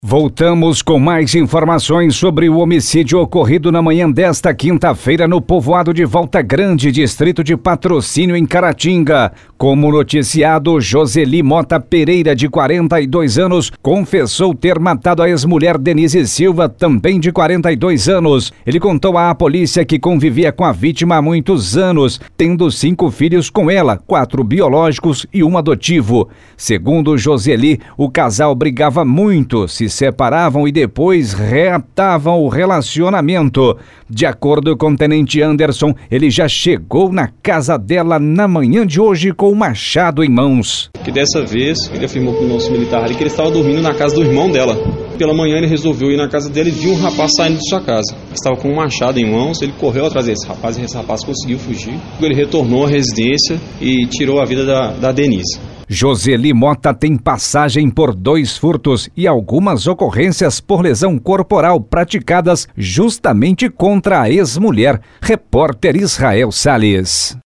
Voltamos com mais informações sobre o homicídio ocorrido na manhã desta quinta-feira no povoado de Volta Grande, distrito de Patrocínio, em Caratinga. Como noticiado, Joseli Mota Pereira, de 42 anos, confessou ter matado a ex-mulher Denise Silva, também de 42 anos. Ele contou à polícia que convivia com a vítima há muitos anos, tendo 5 filhos com ela, 4 biológicos e 1 adotivo. Segundo Joseli, o casal brigava muito, se separavam e depois reatavam o relacionamento. De acordo com o tenente Anderson, ele já chegou na casa dela na manhã de hoje com o machado em mãos. Que dessa vez, ele afirmou para o nosso militar ali que ele estava dormindo na casa do irmão dela. Pela manhã ele resolveu ir na casa dele e viu um rapaz saindo de sua casa. Estava com um machado em mãos, ele correu atrás desse rapaz e esse rapaz conseguiu fugir. Ele retornou à residência e tirou a vida da Denise. Joseli Mota tem passagem por 2 furtos e algumas ocorrências por lesão corporal praticadas justamente contra a ex-mulher. Repórter Israel Salles.